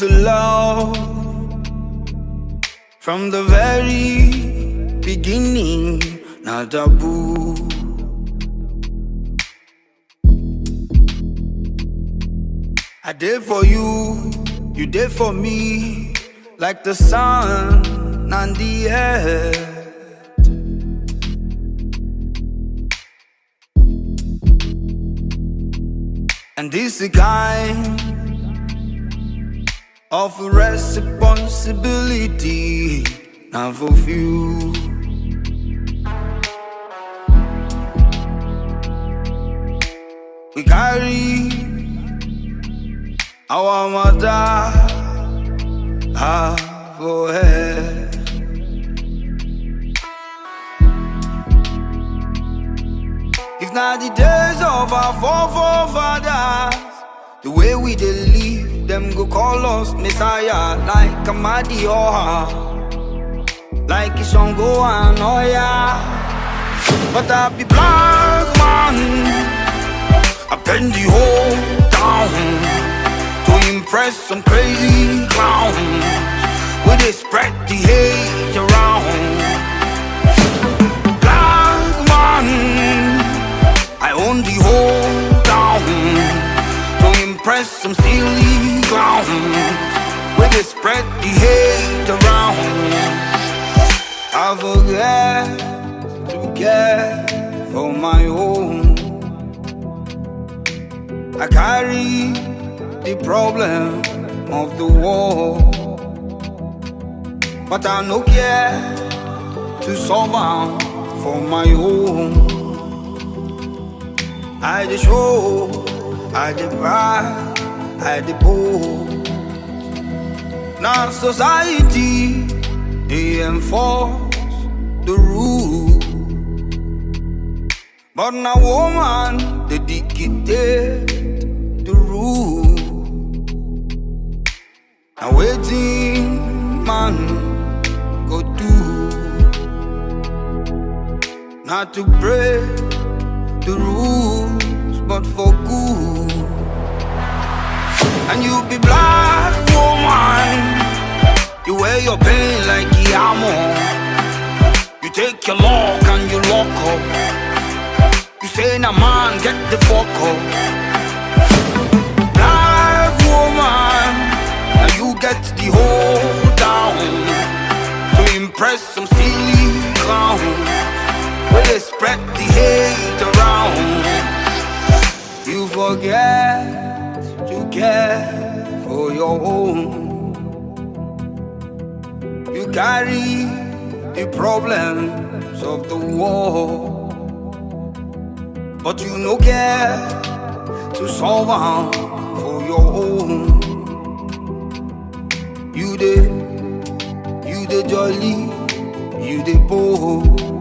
to love from the very beginning, not taboo. I did for you, you did for me, like the sun and the earth. And this is a kind of responsibility now for you. We carry our mother for her. If not the days of our forefathers, the way we dey live, them go call us Messiah, like Amadi Oha, like Isongo and Oya. But I be black man, I bend the whole town to impress some crazy clowns, where they spread the hate around. Black man, I own the whole town to impress some silly clowns, where they spread the hate around. I forget to care for my own. I carry the problem of the war, but I no care to solve am for my own. I dey show, I dey brag, I dey boast. Now society dey enforce the rule, but now woman dey dictate the rule. Now wetin man go do? Not to break the rules, but for good. And you be black woman, you wear your pain like Yamo. You take your lock and you lock up. You say nah man, get the fuck up. Black woman, now you get the whole down to impress some silly clowns, where they spread the hate around. You forget to care for your own. You carry the problems of the war, but you no care to solve them for your own. You dey jolly, you dey bold.